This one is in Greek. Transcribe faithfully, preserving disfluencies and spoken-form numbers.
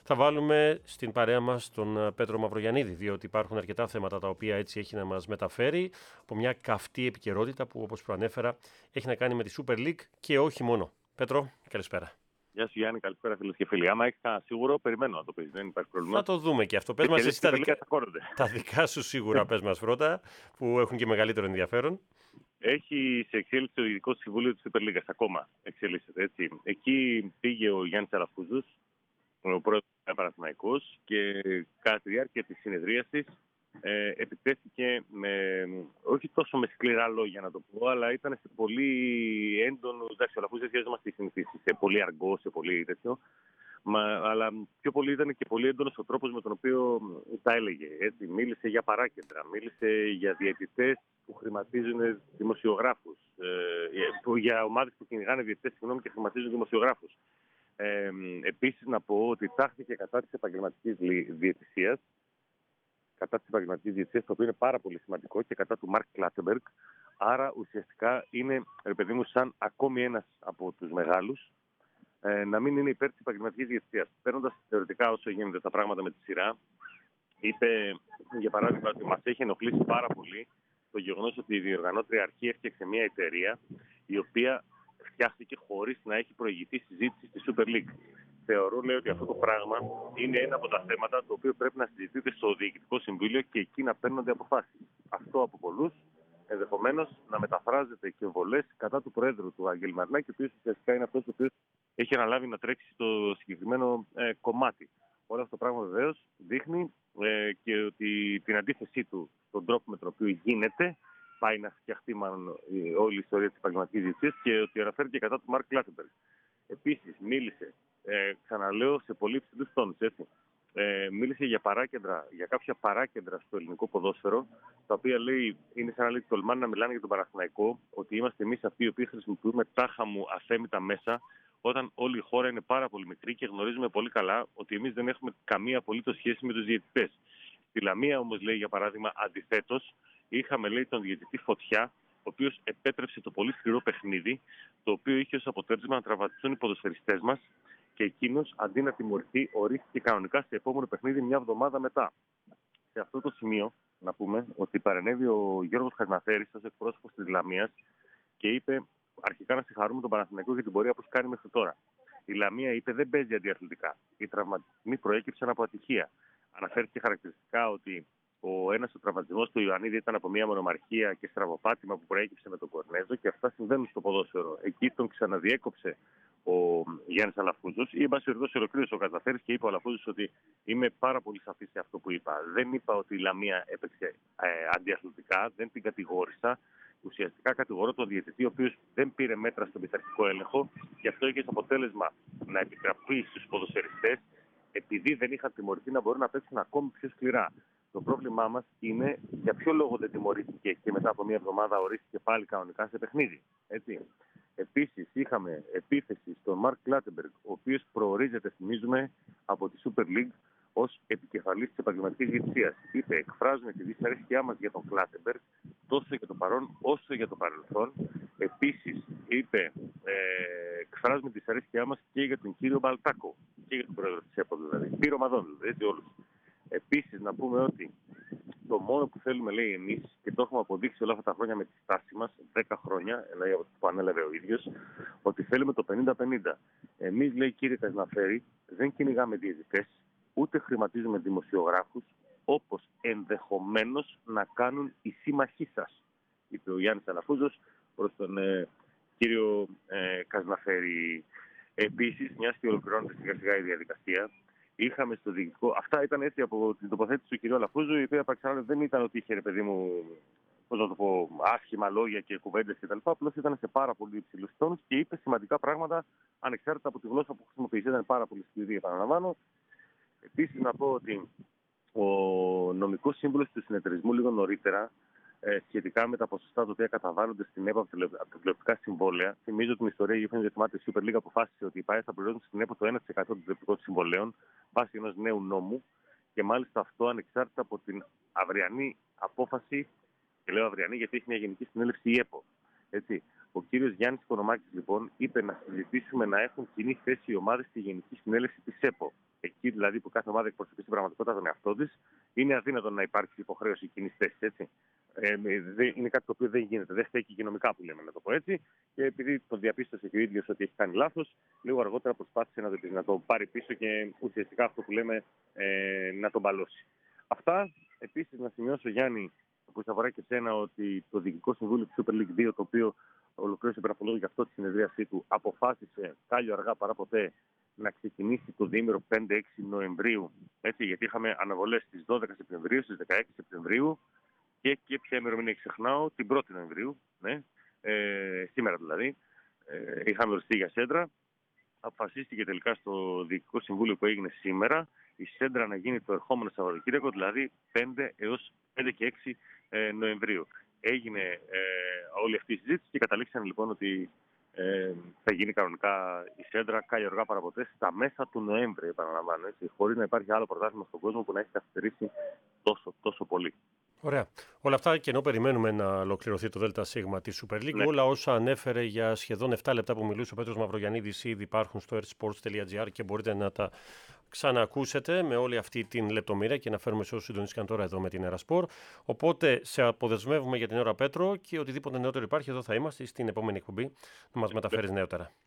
Θα βάλουμε στην παρέα μας τον Πέτρο Μαυρογιαννίδη, διότι υπάρχουν αρκετά θέματα τα οποία έτσι έχει να μας μεταφέρει από μια καυτή επικαιρότητα που, όπως προανέφερα, έχει να κάνει με τη Super League και όχι μόνο. Πέτρο, καλησπέρα. Γεια σου Γιάννη, καλησπέρα φίλες και φίλοι. Άμα έχεις κανένα σίγουρο, περιμένω να το πεις, δεν υπάρχει πρόβλημα. Θα το δούμε και αυτό. Πες μας εσύ τα δικά, τα δικά σου σίγουρα, πες μας πρώτα, που έχουν και μεγαλύτερο ενδιαφέρον. Έχει σε εξέλιξη το Διοικητικό Συμβούλιο της Super League, ακόμα εξελίσσεται, έτσι. Εκεί πήγε ο Γιάννης Αλαφούζος, ο πρόεδρος του Παναθηναϊκός, και κατά τη διάρκεια της συνεδρίασης ε, επιτέθηκε με, όχι τόσο με σκληρά λόγια να το πω, αλλά ήταν σε πολύ έντονο. Εντάξει, ο Αλαφούζος δεν μας έχει συνηθίσει, σε πολύ αργό, σε πολύ τέτοιο. Μα, αλλά πιο πολύ ήταν και πολύ έντονος ο τρόπος με τον οποίο τα έλεγε. Έτσι. Μίλησε για παράκεντρα, μίλησε για διαιτητές που χρηματίζουν δημοσιογράφους, ε, για ομάδες που κυνηγάνε διαιτητές συγγνώμη, και χρηματίζουν δημοσιογράφους. Ε, επίσης να πω ότι τάχθηκε κατά της επαγγελματικής διαιτησίας, κατά της επαγγελματικής διαιτησίας, το οποίο είναι πάρα πολύ σημαντικό, και κατά του Μαρκ Κλάτεμπεργκ. Άρα ουσιαστικά είναι, ρε παιδί μου, σαν ακόμη ένας από τους μεγάλους, ε, να μην είναι υπέρ της επαγγελματικής διαιτησίας. Παίρνοντας θεωρητικά όσο γίνεται τα πράγματα με τη σειρά, είπε για παράδειγμα ότι μας έχει ενοχλήσει πάρα πολύ το γεγονός ότι η διοργανώτρια αρχή έφτιαξε μια εταιρεία η οποία φτιάχτηκε χωρίς να έχει προηγηθεί συζήτηση στη Super League. Θεωρώ, λέει, ότι αυτό το πράγμα είναι ένα από τα θέματα το οποίο πρέπει να συζητείται στο Διοικητικό Συμβούλιο και εκεί να παίρνονται αποφάσεις. Αυτό από πολλούς, ενδεχομένως να μεταφράζεται και βολές κατά του Προέδρου του Άγγελ Μαρινάκη, ο οποίος ουσιαστικά είναι αυτός ο οποίος έχει αναλάβει να τρέξει στο συγκεκριμένο ε, κομμάτι. Όλο αυτό το πράγμα βεβαίως δείχνει ε, και ότι την αντίθεσή του στον τρόπο με τον οποίο γίνεται, πάει να φτιαχτεί μάλλον όλη η ιστορία της επαγγελματικής διαιτησίας, και ότι αναφέρει και κατά του Μαρκ Κλάτεμπεργκ. Επίσης, μίλησε, ε, ξαναλέω, σε πολύ υψηλούς τόνους, έτσι. Ε, μίλησε για παράκεντρα, για κάποια παράκεντρα στο ελληνικό ποδόσφαιρο, τα οποία λέει, είναι σαν να λέει, τολμάνε να μιλάνε για τον Παναθηναϊκό, ότι είμαστε εμείς αυτοί οι οποίοι χρησιμοποιούμε τάχα μου αθέμητα μέσα, όταν όλη η χώρα είναι πάρα πολύ μικρή και γνωρίζουμε πολύ καλά ότι εμείς δεν έχουμε καμία απολύτως σχέση με τους διαιτητές. Στη Λαμία όμως, λέει, για παράδειγμα, αντιθέτως, είχαμε, λέει, τον διαιτητή Φωτιά, ο οποίος επέτρεψε το πολύ σκληρό παιχνίδι, το οποίο είχε ως αποτέλεσμα να τραυματιστούν οι ποδοσφαιριστές μας, και εκείνος, αντί να τιμωρηθεί, ορίστηκε κανονικά σε επόμενο παιχνίδι μια εβδομάδα μετά. Σε αυτό το σημείο, να πούμε ότι παρενέβη ο Γιώργος Καρναφέρης ως εκπρόσωπος της Λαμίας και είπε αρχικά να συγχαρούμε τον Παναθηναϊκό για την πορεία που κάνει μέχρι τώρα. Η Λαμία, είπε, δεν παίζει αντιαθλητικά. Οι τραυματισμοί προέκυψαν από ατυχία. Αναφέρθηκε χαρακτηριστικά ότι ο ένας ο τραυματισμός του Ιωαννίδη ήταν από μια μονομαρχία και στραβοπάτημα που προέκυψε με τον Κορνέζο, και αυτά συμβαίνουν στο ποδόσφαιρο. Εκεί τον ξαναδιέκοψε ο Γιάννης Αλαφούζος, ή εν πάση περιπτώσει ολοκλήρωσε ο Καρναφέρης και είπε ο Αλαφούζος ότι είμαι πάρα πολύ σαφής σε αυτό που είπα. Δεν είπα ότι η Λαμία έπαιξε ε, αντιαθλητικά, δεν την κατηγόρησα. Ουσιαστικά κατηγορώ τον διαιτητή, ο οποίος δεν πήρε μέτρα στον πειθαρχικό έλεγχο, και αυτό είχε ως αποτέλεσμα να επιτραπεί στους ποδοσφαιριστές, επειδή δεν είχαν τιμωρηθεί, να μπορούν να παίξουν ακόμη πιο σκληρά. Το πρόβλημά μας είναι για ποιο λόγο δεν τιμωρήθηκε και μετά από μια εβδομάδα ορίστηκε πάλι κανονικά σε παιχνίδι. Έτσι. Επίσης, είχαμε επίθεση στον Μαρκ Κλάτεμπεργκ, ο οποίος προορίζεται, θυμίζουμε, από τη Super League ως επικεφαλής της επαγγελματικής διαιτησίας. Είπε, εκφράζουμε τη δυσαρέσκειά μας για τον Κλάτεμπεργκ, τόσο για το παρόν όσο για το παρελθόν. Επίσης, είπε, ε, εκφράζουμε τη δυσαρέσκειά μας και για τον κύριο Μπαλτάκο, και για τον πρόεδρο της ΕΠΟ, δηλαδή. Πύρο Μαδόν, δηλαδή, έτσι όλους. Επίσης, να πούμε ότι το μόνο που θέλουμε, λέει, εμείς, και το έχουμε αποδείξει όλα αυτά τα χρόνια με τη στάση μας, δέκα χρόνια, δηλαδή που ανέλαβε ο ίδιος, ότι θέλουμε το πενήντα πενήντα. Εμείς, λέει, κύριε Καρναφέρη, δεν κυνηγάμε διαιτητές, ούτε χρηματίζουμε δημοσιογράφους, όπως ενδεχομένως να κάνουν οι σύμμαχοί σας, είπε ο Γιάννης Αλαφούζος προς τον ε, κύριο ε, Καρναφέρη. Επίσης, μιας και ολοκληρώνεται σιγά σιγά η διαδικασία, είχαμε στο διοικητικό. Αυτά ήταν έτσι από την τοποθέτηση του κυρίου Αλαφούζου, η οποία παραξενάρε δεν ήταν ότι είχε, ρε παιδί μου, πώς να το πω, άσχημα λόγια και κουβέντες κτλ. Απλώς ήταν σε πάρα πολύ υψηλούς τόνους και είπε σημαντικά πράγματα ανεξάρτητα από τη γλώσσα που χρησιμοποιήσε. Ήταν πάρα πολύ σκληρή, επαναλαμβάνω. Επίσης, να πω ότι ο νομικός σύμβουλος του συνεταιρισμού λίγο νωρίτερα, ε, σχετικά με τα ποσοστά τα οποία καταβάλλονται στην ΕΠΟ από τα τηλεοπτικά συμβόλαια. Θυμίζω την ιστορία, γιατί δεν θυμάται, η Super League αποφάσισε ότι οι ΠΑΕ θα πληρώνουν στην ΕΠΟ το ένα τοις εκατό των τηλεοπτικών συμβολέων βάσει ενός νέου νόμου, και μάλιστα αυτό ανεξάρτητα από την αυριανή απόφαση, και λέω αυριανή γιατί έχει μια γενική συνέλευση η ΕΠΟ. Έτσι. Ο κύριος Γιάννης Κονομάκης, λοιπόν, είπε να συζητήσουμε να έχουν κοινή θέση οι ομάδες στη γενική συνέλευση της ΕΠΟ. εκεί δηλαδή που κάθε ομάδα εκπροσωπεί στην πραγματικότητα τον εαυτό τη, είναι αδύνατο να υπάρξει υποχρέωση κοινή θέση. Έτσι. Ε, είναι κάτι το οποίο δεν γίνεται, δεν στέκει υγειονομικά που λέμε, να το πω έτσι. Και επειδή το διαπίστωσε και ο ίδιο ότι έχει κάνει λάθος, λίγο αργότερα προσπάθησε να το, να το πάρει πίσω και ουσιαστικά αυτό που λέμε ε, να τον μπαλώσει. Αυτά. Επίσης, να σημειώσω, Γιάννη, που θα αφορά και εσένα, ότι το Διοικητικό Συμβούλιο του Super League δύο, το οποίο ολοκλήρωσε πριν από λίγο για αυτό τη συνεδρίασή του, αποφάσισε κάλλιο αργά παρά ποτέ να ξεκινήσει το διήμερο πέντε έξι Νοεμβρίου. Έτσι, γιατί είχαμε αναβολές στις δώδεκα Σεπτεμβρίου, στις δεκαέξι Σεπτεμβρίου και, και ποια ημερομηνία ξεχνάω, την πρώτη Νοεμβρίου. Ναι, ε, σήμερα δηλαδή. Ε, είχαμε οριστεί για Σέντρα. Αποφασίστηκε τελικά στο Διοικητικό Συμβούλιο που έγινε σήμερα η Σέντρα να γίνει το ερχόμενο Σαββατοκύριακο, δηλαδή πέντε έως πέντε και έξι ε, Νοεμβρίου. Έγινε ε, όλη αυτή η συζήτηση και καταλήξαν λοιπόν ότι ε, θα γίνει κανονικά η Σέντρα κάλλιο αργά παρά ποτέ στα μέσα του Νοέμβρη, επαναλαμβάνω, έτσι, χωρίς να υπάρχει άλλο πρωτάθλημα στον κόσμο που να έχει καθυστερήσει τόσο, τόσο πολύ. Ωραία. Όλα αυτά και ενώ περιμένουμε να ολοκληρωθεί το ΔΣ τη Super League, ναι. Όλα όσα ανέφερε για σχεδόν επτά λεπτά που μιλούσε ο Πέτρος Μαυρογιαννίδης ήδη υπάρχουν στο airsports τελεία gr και μπορείτε να τα ξαναακούσετε με όλη αυτή την λεπτομέρεια και να φέρουμε σε όσους συντονίστηκαν τώρα εδώ με την Aerosport. Οπότε σε αποδεσμεύουμε για την ώρα, Πέτρο, και οτιδήποτε νεότερο υπάρχει εδώ θα είμαστε στην επόμενη εκπομπή να μας μεταφέρεις νεότερα.